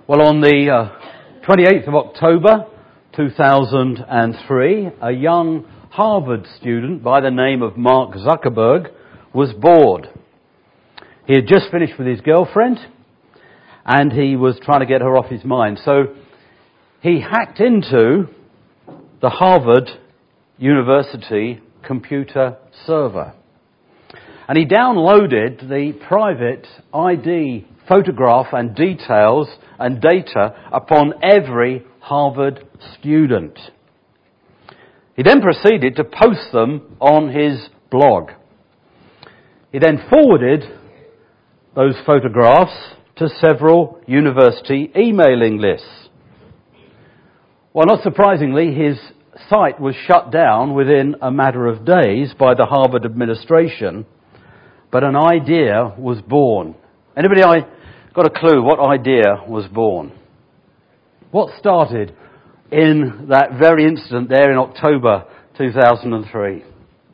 Well, on the 28th of October 2003, a young Harvard student by the name of Mark Zuckerberg was bored. He had just finished with his girlfriend and he was trying to get her off his mind. So he hacked into the Harvard University computer server and he downloaded the private ID photograph and details and data upon every Harvard student. He then proceeded to post them on his blog. He then forwarded those photographs to several university emailing lists. Well, not surprisingly, his site was shut down within a matter of days by the Harvard administration, but an idea was born. Anybody got a clue what idea was born? What started in that very incident there in October 2003?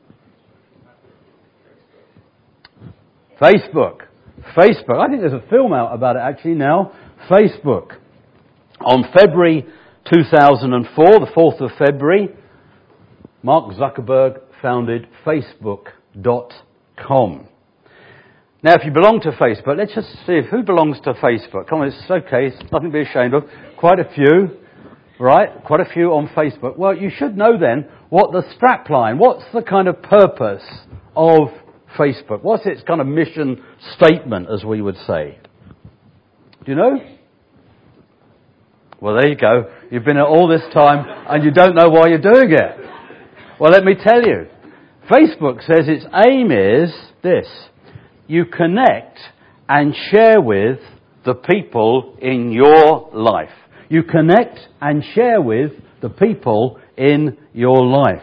Facebook. I think there's a film out about it actually now. Facebook. On February 2004, the 4th of February, Mark Zuckerberg founded Facebook.com. Now, if you belong to Facebook, let's just see who belongs to Facebook. Come on, it's okay, it's nothing to be ashamed of. Quite a few, right? Quite a few on Facebook. Well, you should know then what the strapline, what's the kind of purpose of Facebook? What's its kind of mission statement, as we would say? Do you know? Well, there you go. You've been at all this time and you don't know why you're doing it. Well, let me tell you. Facebook says its aim is this. You connect and share with the people in your life. You connect and share with the people in your life.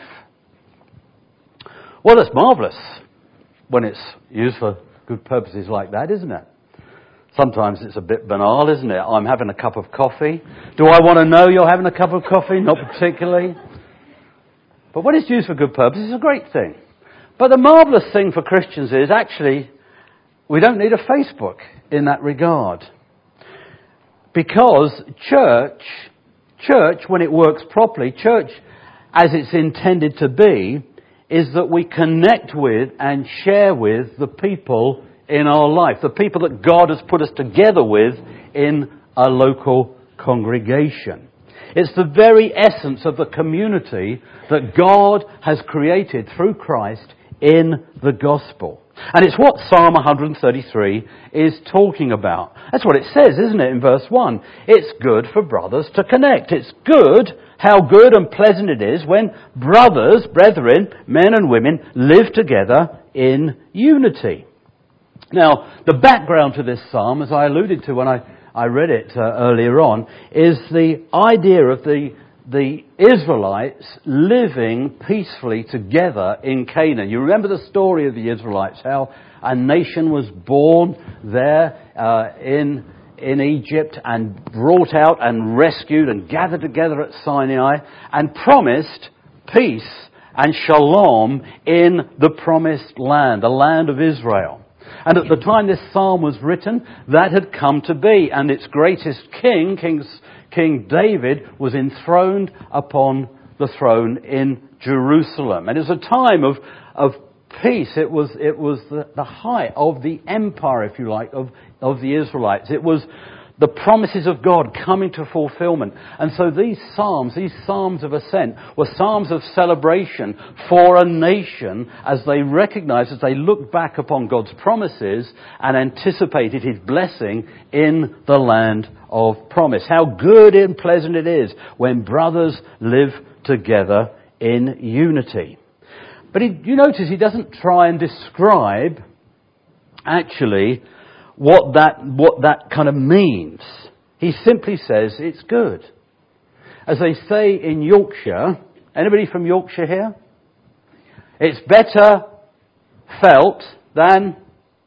Well, that's marvellous when it's used for good purposes like that, isn't it? Sometimes it's a bit banal, isn't it? I'm having a cup of coffee. Do I want to know you're having a cup of coffee? Not particularly. But when it's used for good purposes, it's a great thing. But the marvellous thing for Christians is actually we don't need a Facebook in that regard. Because church, when it works properly, church as it's intended to be, is that we connect with and share with the people in our life, the people that God has put us together with in a local congregation. It's the very essence of the community that God has created through Christ in the gospel. And it's what Psalm 133 is talking about. That's what it says, isn't it, in verse 1? It's good for brothers to connect. It's good, how good and pleasant it is when brothers, brethren, men and women live together in unity. Now, the background to this psalm, as I alluded to when I read it earlier on, is the idea of the Israelites living peacefully together in Canaan. You remember the story of the Israelites, how a nation was born there in Egypt and brought out and rescued and gathered together at Sinai and promised peace and shalom in the promised land, the land of Israel. And at the time this psalm was written, that had come to be, and its greatest king, King David, was enthroned upon the throne in Jerusalem. And it was a time of peace. It was the height of the empire, if you like, of the Israelites. It was the promises of God coming to fulfillment. And so these psalms of ascent, were psalms of celebration for a nation as they recognized, as they looked back upon God's promises and anticipated His blessing in the land of promise. How good and pleasant it is when brothers live together in unity. But you notice he doesn't try and describe actually what that kind of means. He simply says it's good. As they say in Yorkshire, anybody from Yorkshire here? It's better felt than...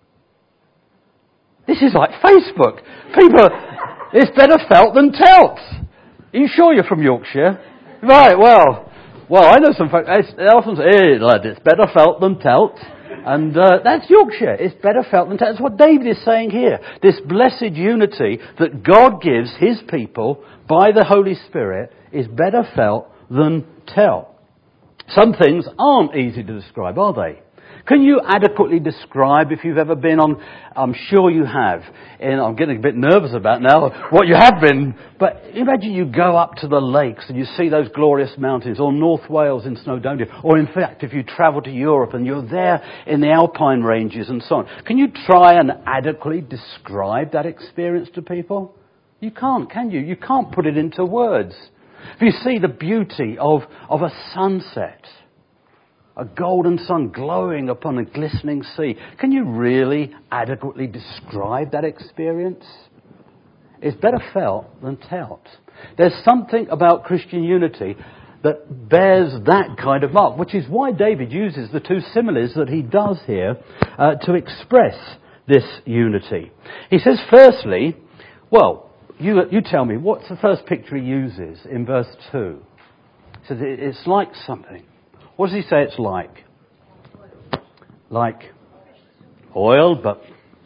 This is like Facebook. People, it's better felt than telt. Are you sure you're from Yorkshire? Right, well, I know some folks, they often say, hey, lad, it's better felt than telt. And that's Yorkshire. It's better felt than taught. That's what David is saying here. This blessed unity that God gives his people by the Holy Spirit is better felt than taught. Some things aren't easy to describe, are they? Can you adequately describe, if you've ever been on, I'm sure you have, and I'm getting a bit nervous about now what you have been, but imagine you go up to the lakes and you see those glorious mountains, or North Wales in Snowdonia, or in fact if you travel to Europe and you're there in the Alpine ranges and so on. Can you try and adequately describe that experience to people? You can't, can you? You can't put it into words. If you see the beauty of a sunset, a golden sun glowing upon a glistening sea, can you really adequately describe that experience? It's better felt than taught. There's something about Christian unity that bears that kind of mark, which is why David uses the two similes that he does here to express this unity. He says, firstly, well, you tell me, what's the first picture he uses in verse 2? He says, it's like something. What does he say it's like? Like oil, but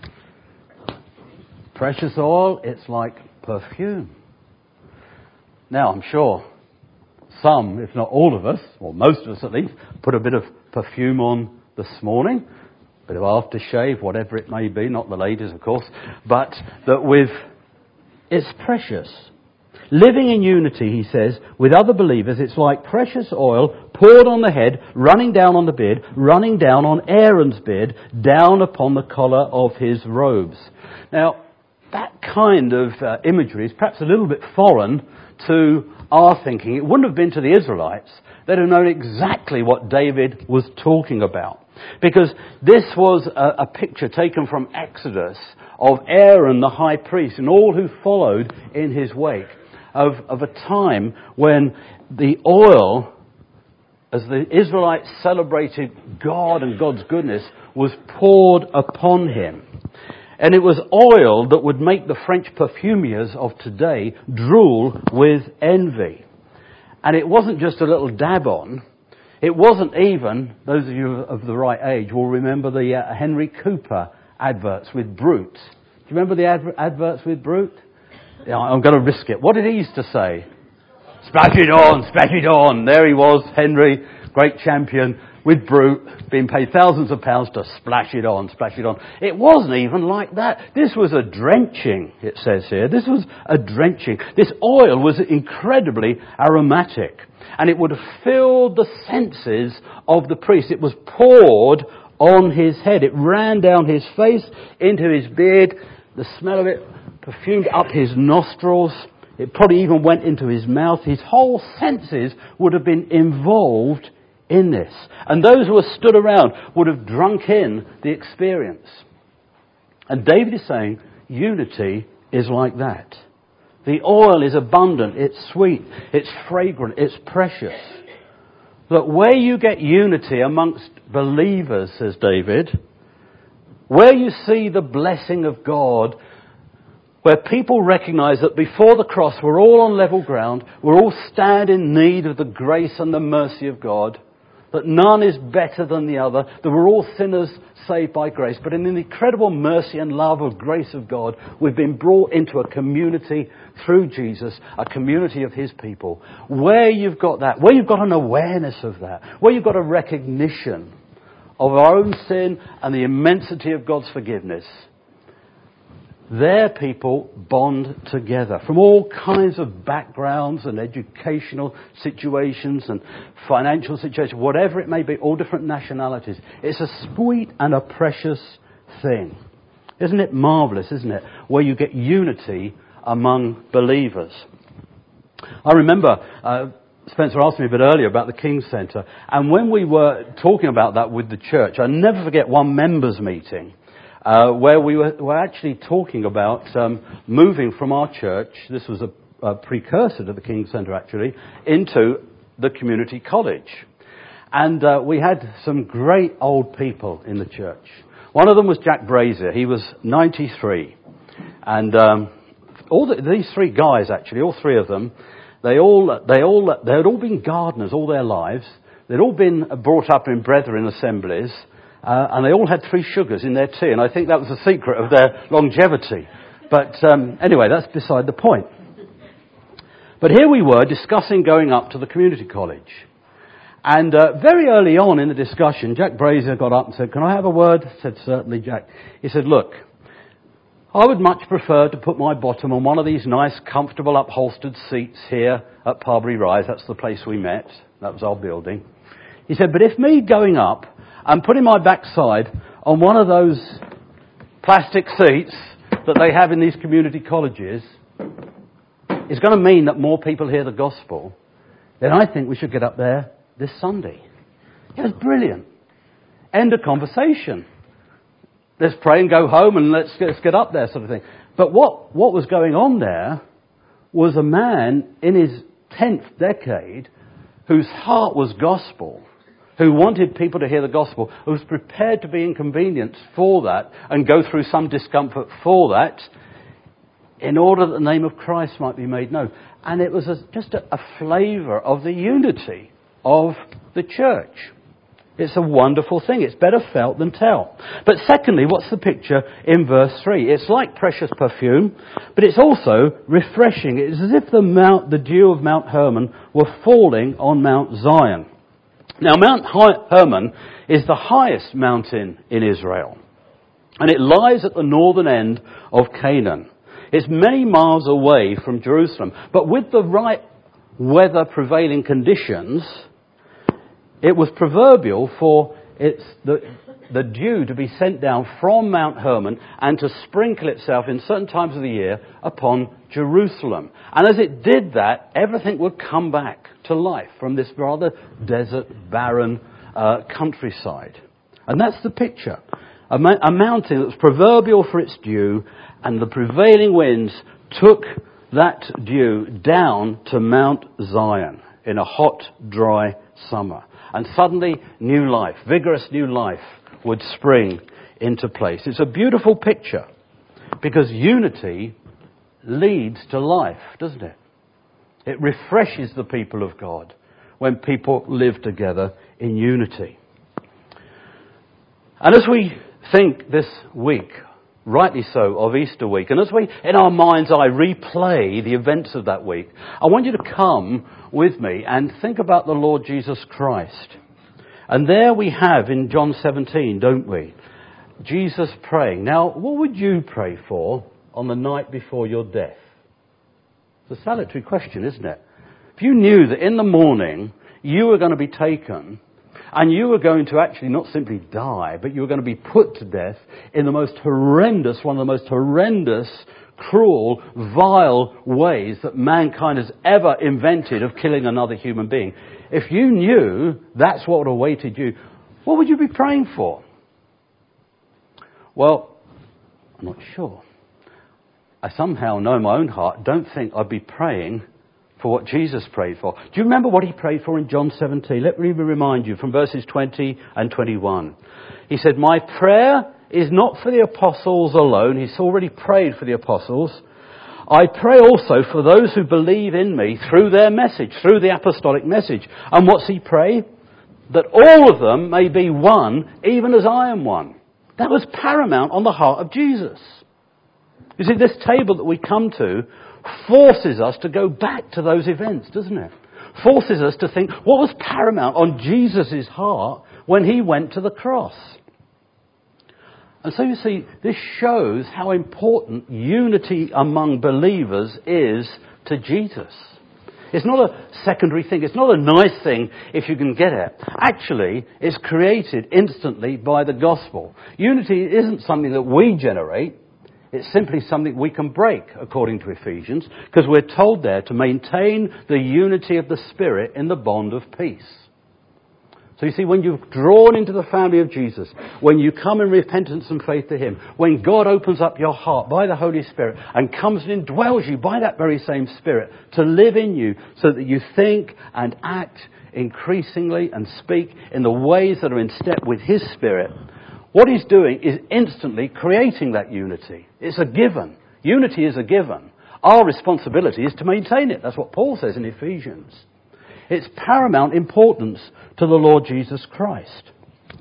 precious oil, it's like perfume. Now, I'm sure some, if not all of us, or most of us at least, put a bit of perfume on this morning. A bit of aftershave, whatever it may be, not the ladies, of course, but that it's precious. Living in unity, he says, with other believers, it's like precious oil poured on the head, running down on the beard, running down on Aaron's beard, down upon the collar of his robes. Now, that kind of imagery is perhaps a little bit foreign to our thinking. It wouldn't have been to the Israelites. They'd have known exactly what David was talking about. Because this was a picture taken from Exodus of Aaron the high priest and all who followed in his wake. Of a time when the oil, as the Israelites celebrated God and God's goodness, was poured upon him. And it was oil that would make the French perfumiers of today drool with envy. And it wasn't just a little dab on. It wasn't even, those of you of the right age will remember the Henry Cooper adverts with Brut. Do you remember the adverts with Brut? Yeah, I'm going to risk it. What did he used to say? Splash it on, splash it on. There he was, Henry, great champion, with Brut, being paid thousands of pounds to splash it on, splash it on. It wasn't even like that. This was a drenching, it says here. This was a drenching. This oil was incredibly aromatic. And it would have filled the senses of the priest. It was poured on his head. It ran down his face, into his beard. The smell of it perfumed up his nostrils. It probably even went into his mouth. His whole senses would have been involved in this. And those who were stood around would have drunk in the experience. And David is saying, unity is like that. The oil is abundant, it's sweet, it's fragrant, it's precious. But where you get unity amongst believers, says David, where you see the blessing of God, where people recognise that before the cross we're all on level ground, we're all stand in need of the grace and the mercy of God, that none is better than the other, that we're all sinners saved by grace, but in the incredible mercy and love of grace of God, we've been brought into a community through Jesus, a community of his people. Where you've got that, where you've got an awareness of that, where you've got a recognition of our own sin and the immensity of God's forgiveness, there people bond together from all kinds of backgrounds and educational situations and financial situations, whatever it may be, all different nationalities. It's a sweet and a precious thing. Isn't it marvellous, isn't it? Where you get unity among believers. I remember Spencer asked me a bit earlier about the King's Centre, and when we were talking about that with the church, I never forget one members' meeting where we were actually talking about moving from our church, this was a precursor to the King's Centre actually, into the community college. And we had some great old people in the church. One of them was Jack Brazier. He was 93. And these three guys actually, all three of them, they had all been gardeners all their lives. They'd all been brought up in brethren assemblies. and they all had 3 sugars in their tea, and I think that was the secret of their longevity. But anyway, that's beside the point. But here we were discussing going up to the community college. And very early on in the discussion, Jack Brazier got up and said, "Can I have a word?" I said, "Certainly, Jack." He said, "Look, I would much prefer to put my bottom on one of these nice, comfortable, upholstered seats here at Parbury Rise." That's the place we met. That was our building. He said, "But if me going up and putting my backside on one of those plastic seats that they have in these community colleges is going to mean that more people hear the gospel, then I think we should get up there this Sunday." It was brilliant. End of conversation. Let's pray and go home and let's get up there, sort of thing. But what was going on there was a man in his 10th decade whose heart was gospel, who wanted people to hear the gospel, who was prepared to be inconvenienced for that and go through some discomfort for that in order that the name of Christ might be made known. And it was just a flavour of the unity of the church. It's a wonderful thing. It's better felt than tell. But secondly, what's the picture in verse 3? It's like precious perfume, but it's also refreshing. It's as if the dew of Mount Hermon were falling on Mount Zion. Now, Mount Hermon is the highest mountain in Israel, and it lies at the northern end of Canaan. It's many miles away from Jerusalem, but with the right weather prevailing conditions, it was proverbial for the dew to be sent down from Mount Hermon and to sprinkle itself in certain times of the year upon Jerusalem. And as it did that, everything would come back to life from this rather desert, barren countryside. And that's the picture. A mountain that was proverbial for its dew, and the prevailing winds took that dew down to Mount Zion in a hot, dry summer. And suddenly, new life, vigorous new life, would spring into place. It's a beautiful picture because unity leads to life, doesn't it? It refreshes the people of God when people live together in unity. And as we think this week, rightly so, of Easter week, and as we, in our mind's eye, replay the events of that week, I want you to come with me and think about the Lord Jesus Christ. And there we have in John 17, don't we? Jesus praying. Now, what would you pray for on the night before your death? It's a salutary question, isn't it? If you knew that in the morning you were going to be taken and you were going to actually not simply die, but you were going to be put to death in the most horrendous, one of the most horrendous, cruel, vile ways that mankind has ever invented of killing another human being. If you knew that's what awaited you, what would you be praying for? Well, I'm not sure. I somehow know in my own heart, don't think I'd be praying for what Jesus prayed for. Do you remember what he prayed for in John 17? Let me remind you from verses 20 and 21. He said, "My prayer is not for the apostles alone." He's already prayed for the apostles. "I pray also for those who believe in me through their message, through the apostolic message." And what's he pray? That all of them may be one, even as I am one. That was paramount on the heart of Jesus. You see, this table that we come to forces us to go back to those events, doesn't it? Forces us to think, what was paramount on Jesus' heart when he went to the cross? And so you see, this shows how important unity among believers is to Jesus. It's not a secondary thing. It's not a nice thing if you can get it. Actually, it's created instantly by the gospel. Unity isn't something that we generate. It's simply something we can break, according to Ephesians, because we're told there to maintain the unity of the Spirit in the bond of peace. So you see, when you're drawn into the family of Jesus, when you come in repentance and faith to him, when God opens up your heart by the Holy Spirit and comes and indwells you by that very same Spirit to live in you so that you think and act increasingly and speak in the ways that are in step with his Spirit, what he's doing is instantly creating that unity. It's a given. Unity is a given. Our responsibility is to maintain it. That's what Paul says in Ephesians. It's paramount importance to the Lord Jesus Christ.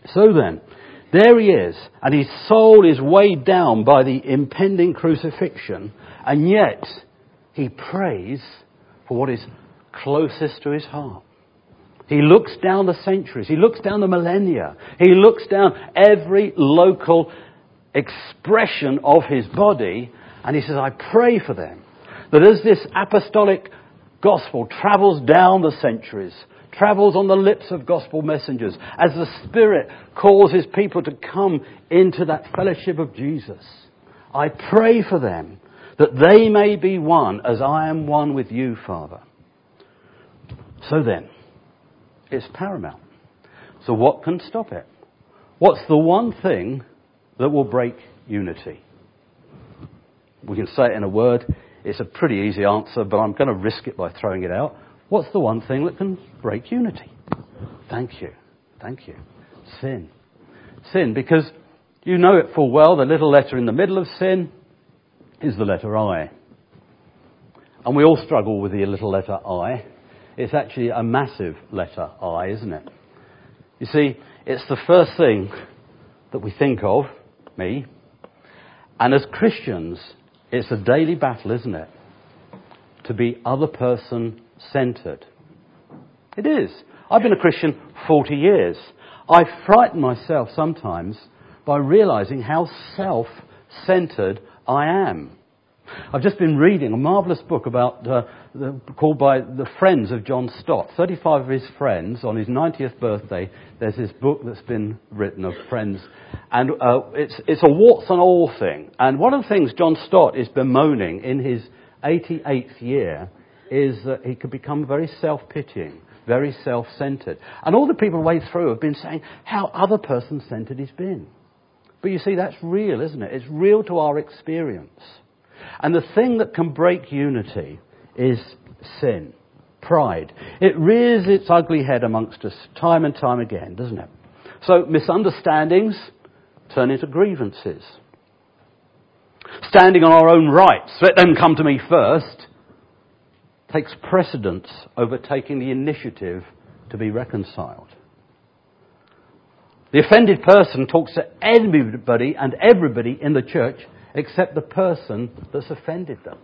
So then, there he is, and his soul is weighed down by the impending crucifixion, and yet he prays for what is closest to his heart. He looks down the centuries, he looks down the millennia, he looks down every local expression of his body, and he says, I pray for them, that as this apostolic gospel travels down the centuries, travels on the lips of gospel messengers, as the Spirit causes people to come into that fellowship of Jesus, I pray for them that they may be one as I am one with you, Father. So then, it's paramount. So what can stop it? What's the one thing that will break unity? We can say it in a word. It's a pretty easy answer, but I'm going to risk it by throwing it out. What's the one thing that can break unity? Thank you. Thank you. Sin. Sin, because you know it full well, the little letter in the middle of sin is the letter I. And we all struggle with the little letter I. It's actually a massive letter I, isn't it? You see, it's the first thing that we think of, me. And as Christians, it's a daily battle, isn't it? To be other person centred. It is. I've been a Christian 40 years. I frighten myself sometimes by realising how self-centred I am. I've just been reading a marvellous book about called by the Friends of John Stott. 35 of his friends, on his 90th birthday, there's this book that's been written of friends. And it's a warts and all thing. And one of the things John Stott is bemoaning in his 88th year is that he could become very self-pitying, very self-centred. And all the people the way through have been saying how other person-centred he's been. But you see, that's real, isn't it? It's real to our experience. And the thing that can break unity is sin, pride. It rears its ugly head amongst us time and time again, doesn't it? So misunderstandings turn into grievances. Standing on our own rights, let them come to me first, takes precedence over taking the initiative to be reconciled. The offended person talks to anybody and everybody in the church except the person that's offended them.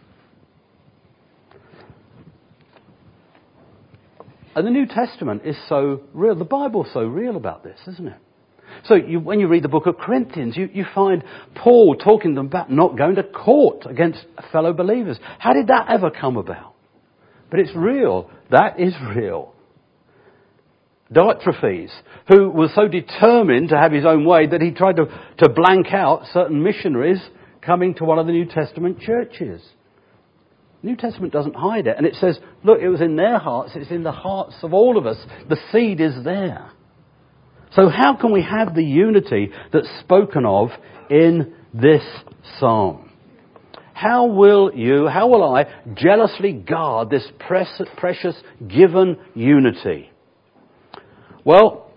And the New Testament is so real. The Bible's so real about this, isn't it? So when you read the book of Corinthians, you find Paul talking to them about not going to court against fellow believers. How did that ever come about? But it's real. That is real. Diotrephes, who was so determined to have his own way that he tried to blank out certain missionaries coming to one of the New Testament churches. The New Testament doesn't hide it. And it says, look, it was in their hearts, it's in the hearts of all of us. The seed is there. So how can we have the unity that's spoken of in this psalm? How will I jealously guard this precious given unity? Well,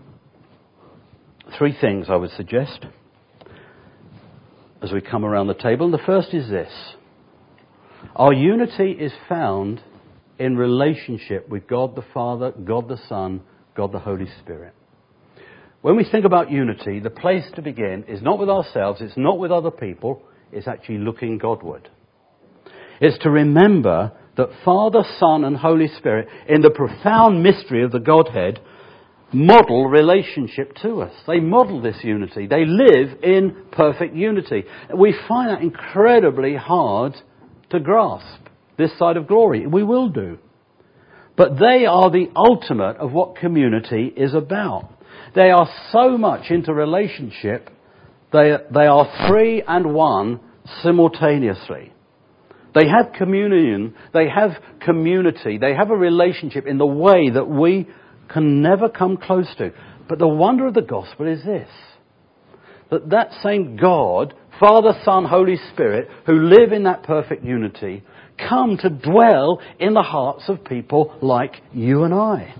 3 things I would suggest as we come around the table. And the first is this. Our unity is found in relationship with God the Father, God the Son, God the Holy Spirit. When we think about unity, the place to begin is not with ourselves, it's not with other people, it's actually looking Godward. It's to remember that Father, Son and Holy Spirit, in the profound mystery of the Godhead, model relationship to us. They model this unity. They live in perfect unity. We find that incredibly hard to grasp this side of glory. We will do. But they are the ultimate of what community is about. They are so much into relationship, they are 3 and 1 simultaneously. They have communion, they have community, they have a relationship in the way that we can never come close to. But the wonder of the gospel is this, that same God, Father, Son, Holy Spirit, who live in that perfect unity, come to dwell in the hearts of people like you and I.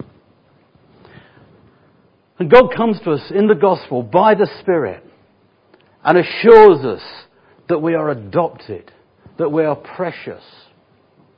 And God comes to us in the gospel by the Spirit and assures us that we are adopted, that we are precious,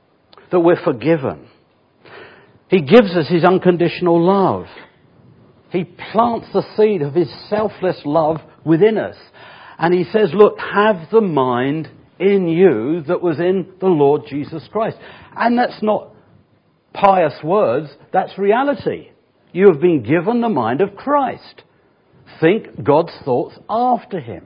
that we're forgiven. He gives us his unconditional love. He plants the seed of his selfless love within us. And he says, look, have the mind in you that was in the Lord Jesus Christ. And that's not pious words, that's reality. You have been given the mind of Christ. Think God's thoughts after him.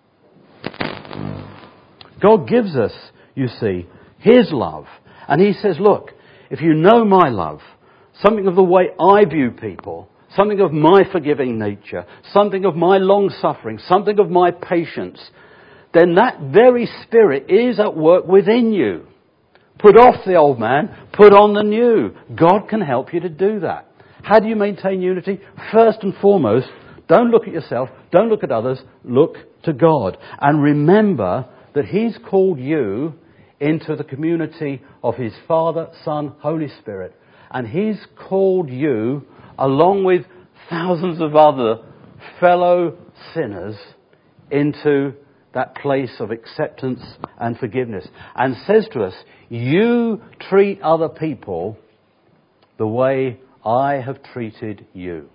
God gives us, you see, his love. And he says, look, if you know my love, something of the way I view people, something of my forgiving nature, something of my long-suffering, something of my patience, then that very Spirit is at work within you. Put off the old man, put on the new. God can help you to do that. How do you maintain unity? First and foremost, don't look at yourself, don't look at others, look to God. And remember that he's called you into the community of his Father, Son, Holy Spirit. And he's called you, along with thousands of other fellow sinners, into that place of acceptance and forgiveness. And says to us, you treat other people the way I have treated you.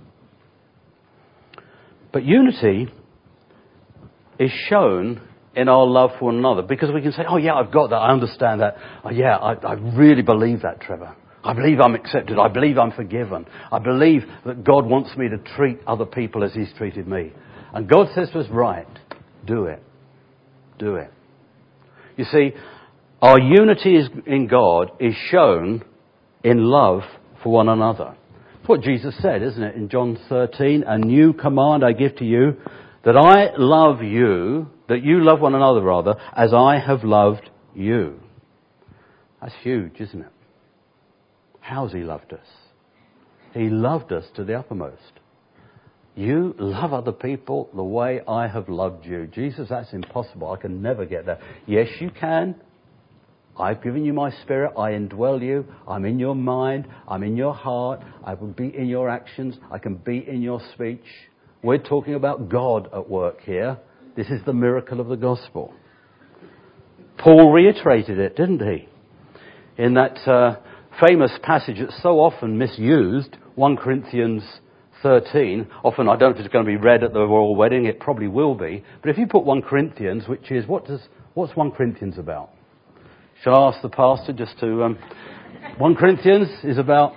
But unity is shown in our love for one another, because we can say, oh yeah, I've got that, I understand that. Oh yeah, I really believe that, Trevor. I believe I'm accepted. I believe I'm forgiven. I believe that God wants me to treat other people as he's treated me. And God says to us, right, do it. Do it. You see, our unity in God is shown in love for one another. It's what Jesus said, isn't it? In John 13, a new command I give to you, that I love you, that you love one another rather, as I have loved you. That's huge, isn't it? How's he loved us? He loved us to the uppermost. You love other people the way I have loved you. Jesus, that's impossible. I can never get there. Yes, you can. I've given you my Spirit. I indwell you. I'm in your mind. I'm in your heart. I will be in your actions. I can be in your speech. We're talking about God at work here. This is the miracle of the gospel. Paul reiterated it, didn't he? In that famous passage that's so often misused, 1 Corinthians 13. Often, I don't know if it's going to be read at the royal wedding. It probably will be. But if you put 1 Corinthians, which is, what's 1 Corinthians about? Shall I ask the pastor just to... 1 Corinthians is about...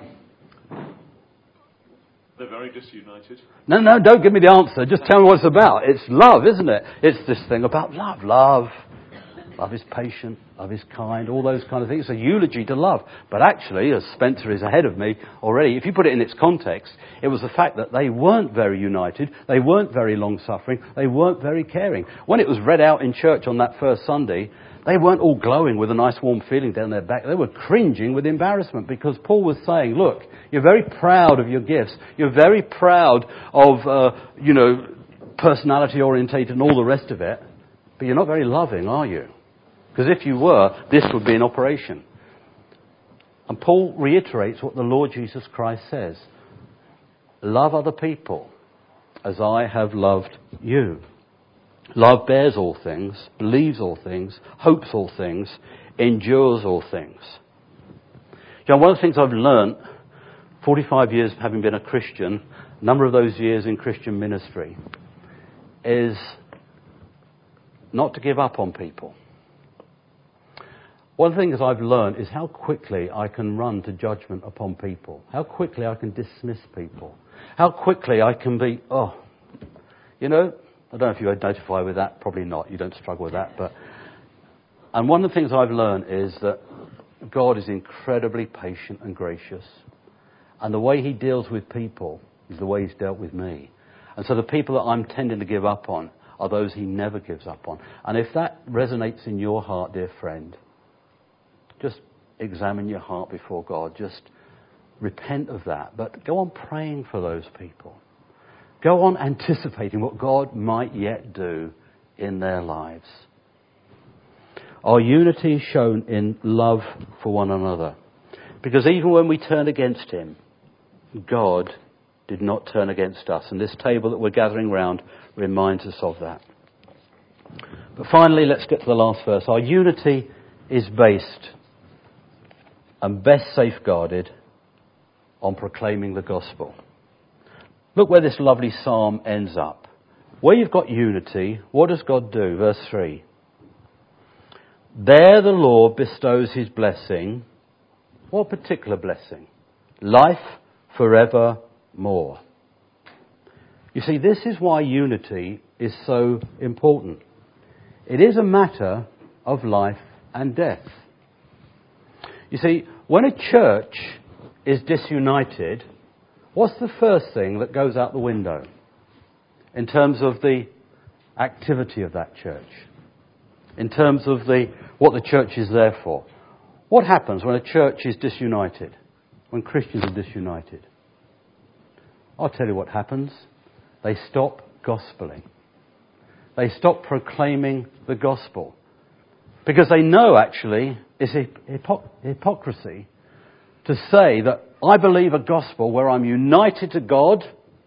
They're very disunited. No, don't give me the answer. Just tell me what it's about. It's love, isn't it? It's this thing about love. Love is patient. Love is kind. All those kind of things. It's a eulogy to love. But actually, as Spencer is ahead of me already, if you put it in its context, it was the fact that they weren't very united. They weren't very long-suffering. They weren't very caring. When it was read out in church on that first Sunday, they weren't all glowing with a nice warm feeling down their back. They were cringing with embarrassment, because Paul was saying, look, you're very proud of your gifts. You're very proud of, personality orientated and all the rest of it. But you're not very loving, are you? Because if you were, this would be in operation. And Paul reiterates what the Lord Jesus Christ says. Love other people as I have loved you. Love bears all things, believes all things, hopes all things, endures all things. You know, one of the things I've learnt, 45 years having been a Christian, a number of those years in Christian ministry, is not to give up on people. One of the things I've learned is how quickly I can run to judgment upon people. How quickly I can dismiss people. How quickly I can be, I don't know if you identify with that, probably not. You don't struggle with that. And one of the things I've learned is that God is incredibly patient and gracious. And the way he deals with people is the way he's dealt with me. And so the people that I'm tending to give up on are those he never gives up on. And if that resonates in your heart, dear friend, just examine your heart before God. Just repent of that. But go on praying for those people. Go on anticipating what God might yet do in their lives. Our unity is shown in love for one another. Because even when we turn against him, God did not turn against us. And this table that we're gathering round reminds us of that. But finally, let's get to the last verse. Our unity is based and best safeguarded on proclaiming the gospel. Look where this lovely psalm ends up. Where you've got unity, what does God do? Verse 3. There the Lord bestows his blessing. What particular blessing? Life forevermore. You see, this is why unity is so important. It is a matter of life and death. You see, when a church is disunited, what's the first thing that goes out the window in terms of the activity of that church? In terms of what the church is there for? What happens when a church is disunited? When Christians are disunited? I'll tell you what happens. They stop gospeling. They stop proclaiming the gospel. Because they know, actually, it's hypocrisy to say that I believe a gospel where I'm united to God,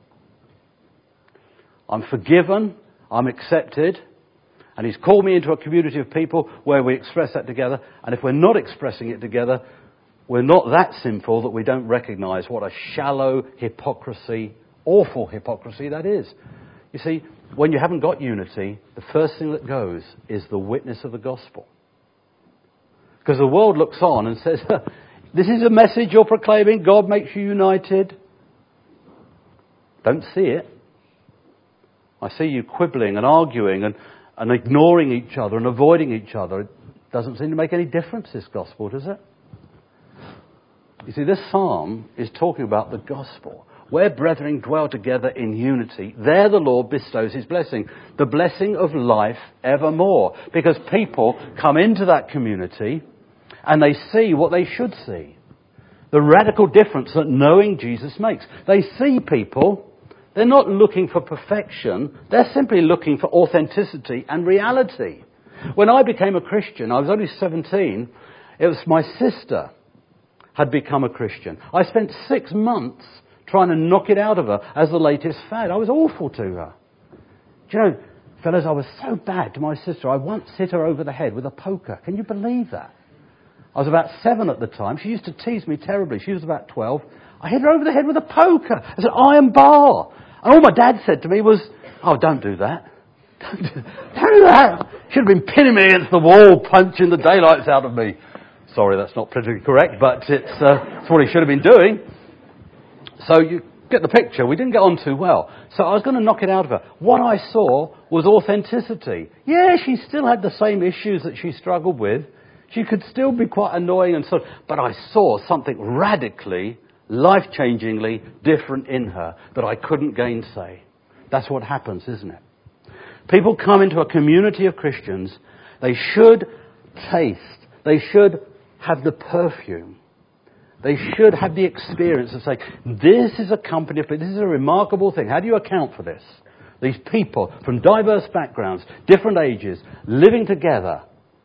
I'm forgiven, I'm accepted, and he's called me into a community of people where we express that together. And if we're not expressing it together, we're not that sinful that we don't recognise what a shallow hypocrisy, awful hypocrisy that is. You see, when you haven't got unity, the first thing that goes is the witness of the gospel. Because the world looks on and says, this is a message you're proclaiming, God makes you united. Don't see it. I see you quibbling and arguing and ignoring each other and avoiding each other. It doesn't seem to make any difference, this gospel, does it? You see, this psalm is talking about the gospel. Where brethren dwell together in unity, there the Lord bestows his blessing. The blessing of life evermore. Because people come into that community and they see what they should see. The radical difference that knowing Jesus makes. They see people, they're not looking for perfection, they're simply looking for authenticity and reality. When I became a Christian, I was only 17, it was my sister had become a Christian. I spent 6 months trying to knock it out of her as the latest fad. I was awful to her. Do you know, fellas, I was so bad to my sister, I once hit her over the head with a poker. Can you believe that? I was about 7 at the time. She used to tease me terribly. She was about 12. I hit her over the head with a poker. It's an iron bar. And all my dad said to me was, oh, don't do that. Don't do that. Should have been pinning me against the wall, punching the daylights out of me. Sorry, that's not politically correct, but it's what he should have been doing. So you get the picture. We didn't get on too well. So I was going to knock it out of her. What I saw was authenticity. Yeah, she still had the same issues that she struggled with. She could still be quite annoying and so on. But I saw something radically, life-changingly different in her that I couldn't gainsay. That's what happens, isn't it? People come into a community of Christians. They should taste. They should have the perfume. They should have the experience of saying, this is a company of people. This is a remarkable thing. How do you account for this? These people from diverse backgrounds, different ages, living together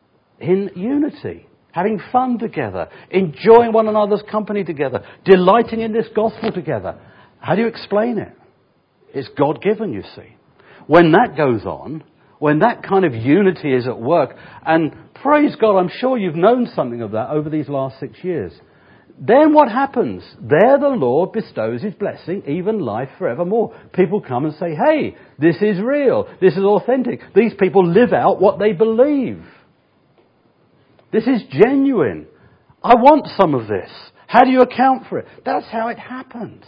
in unity, having fun together, enjoying one another's company together, delighting in this gospel together. How do you explain it? It's God-given, you see. When that goes on, when that kind of unity is at work, and praise God, I'm sure you've known something of that over these last 6 years. Then what happens? There the Lord bestows his blessing, even life forevermore. People come and say, hey, this is real. This is authentic. These people live out what they believe. This is genuine. I want some of this. How do you account for it? That's how it happens.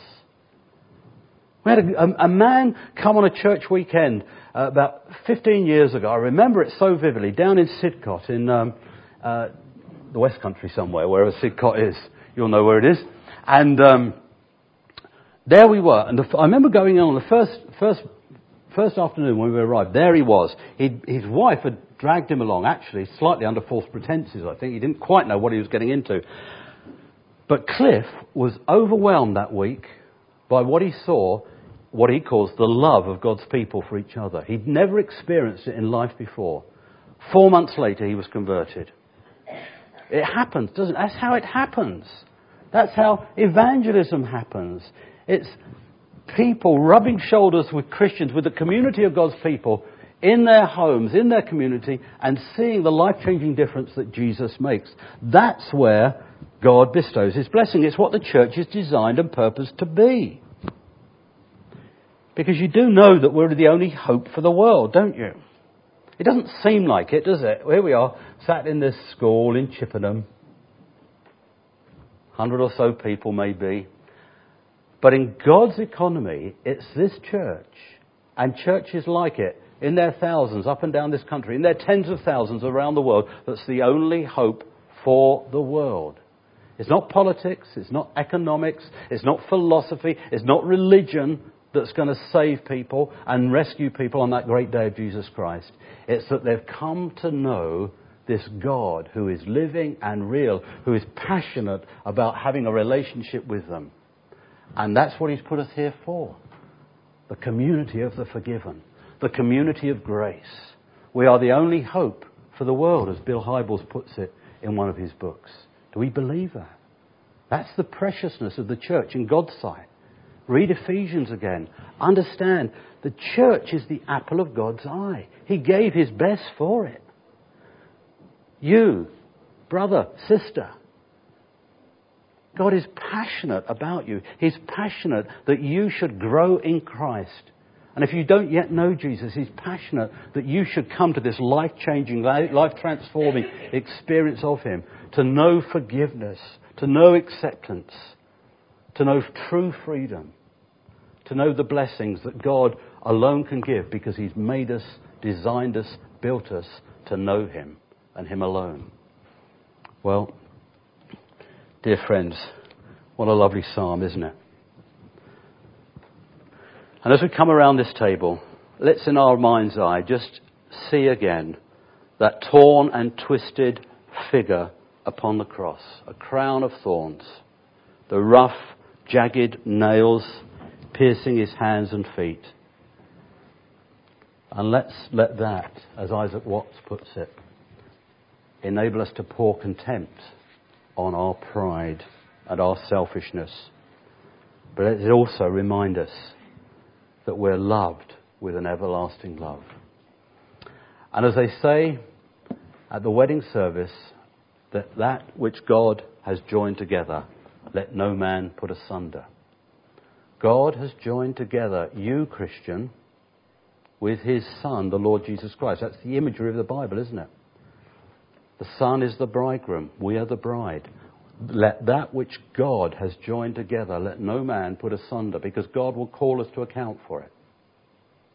We had a man come on a church weekend about 15 years ago. I remember it so vividly, down in Sidcot, in the West Country somewhere, wherever Sidcot is. You'll know where it is. And there we were. And I remember going on the first afternoon when we arrived. There he was. His wife had dragged him along, actually, slightly under false pretenses, I think. He didn't quite know what he was getting into. But Cliff was overwhelmed that week by what he saw, what he calls the love of God's people for each other. He'd never experienced it in life before. 4 months later, he was converted. It happens, doesn't it? That's how it happens. That's how evangelism happens. It's people rubbing shoulders with Christians, with the community of God's people, in their homes, in their community, and seeing the life-changing difference that Jesus makes. That's where God bestows his blessing. It's what the church is designed and purposed to be. Because you do know that we're the only hope for the world, don't you? It doesn't seem like it, does it? Here we are, sat in this school in Chippenham. 100 or so people maybe. But in God's economy, it's this church and churches like it in their thousands up and down this country, in their tens of thousands around the world, that's the only hope for the world. It's not politics, it's not economics, it's not philosophy, it's not religion that's going to save people and rescue people on that great day of Jesus Christ. It's that they've come to know this God who is living and real, who is passionate about having a relationship with them. And that's what he's put us here for. The community of the forgiven. The community of grace. We are the only hope for the world, as Bill Hybels puts it in one of his books. Do we believe that? That's the preciousness of the church in God's sight. Read Ephesians again. Understand, the church is the apple of God's eye. He gave his best for it. You, brother, sister, God is passionate about you. He's passionate that you should grow in Christ. And if you don't yet know Jesus, he's passionate that you should come to this life-changing, life-transforming experience of him. To know forgiveness, to know acceptance, to know true freedom, to know the blessings that God alone can give because he's made us, designed us, built us to know him and him alone. Well, dear friends, what a lovely psalm, isn't it? And as we come around this table, let's in our mind's eye just see again that torn and twisted figure upon the cross, a crown of thorns, the rough, jagged nails piercing his hands and feet. And let's let that, as Isaac Watts puts it, enable us to pour contempt on our pride and our selfishness. But let it also remind us that we're loved with an everlasting love. And as they say at the wedding service, that which God has joined together, let no man put asunder. God has joined together you, Christian, with his Son, the Lord Jesus Christ. That's the imagery of the Bible, isn't it? The Son is the bridegroom. We are the bride. Let that which God has joined together, let no man put asunder, because God will call us to account for it.